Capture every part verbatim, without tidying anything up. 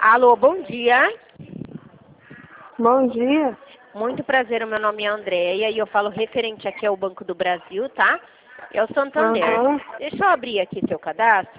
Alô, bom dia. Bom dia. Muito prazer, o meu nome é Andréia e eu falo referente aqui ao Banco do Brasil, tá? É o Santander. Uhum. Deixa eu abrir aqui seu cadastro.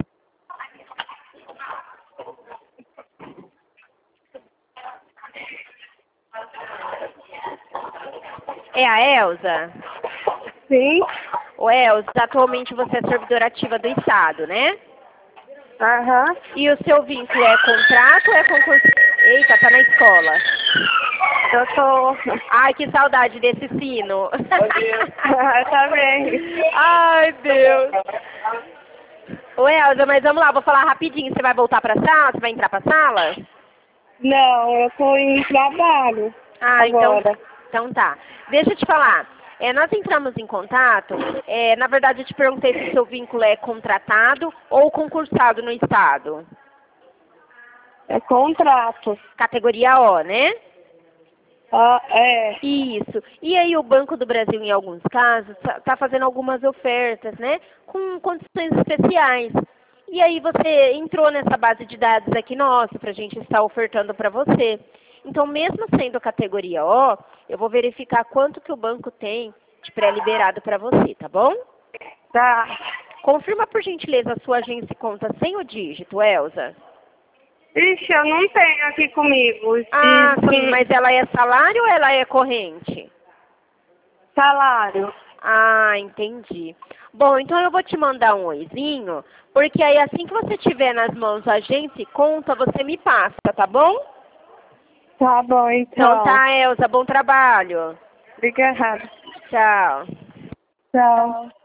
É a Elza? Sim. Ô, Elza, atualmente você é servidora ativa do Estado, né? Aham. E o seu vínculo é contrato ou é concurso? Eita, tá na escola. Eu tô. Ai, que saudade desse sino. Tá bem. Ai, Deus. Ô, Elza, mas vamos lá, vou falar rapidinho. Você vai voltar pra sala? Você vai entrar pra sala? Não, eu tô em trabalho. Ah, então, Agora. então tá. Deixa eu te falar. É, nós entramos em contato, é, na verdade eu te perguntei se o seu vínculo é contratado ou concursado no Estado. É contrato. Categoria O, né? Ah, é. Isso. E aí o Banco do Brasil, em alguns casos, está fazendo algumas ofertas, né? Com condições especiais. E aí você entrou nessa base de dados aqui nossa, para a gente estar ofertando para você. Então, mesmo sendo categoria O, eu vou verificar quanto que o banco tem de pré-liberado para você, tá bom? Tá. Confirma, por gentileza, a sua agência e conta sem o dígito, Elza. Ixi, eu não tenho aqui comigo. Ah, Isso, sim, mas ela é salário ou ela é corrente? salário. Ah, entendi. Bom, então eu vou te mandar um oizinho, porque aí assim que você tiver nas mãos a agência e conta, você me passa, tá bom? Tá bom, Então então. tá, Elza, bom trabalho. Obrigada. Tchau. Tchau.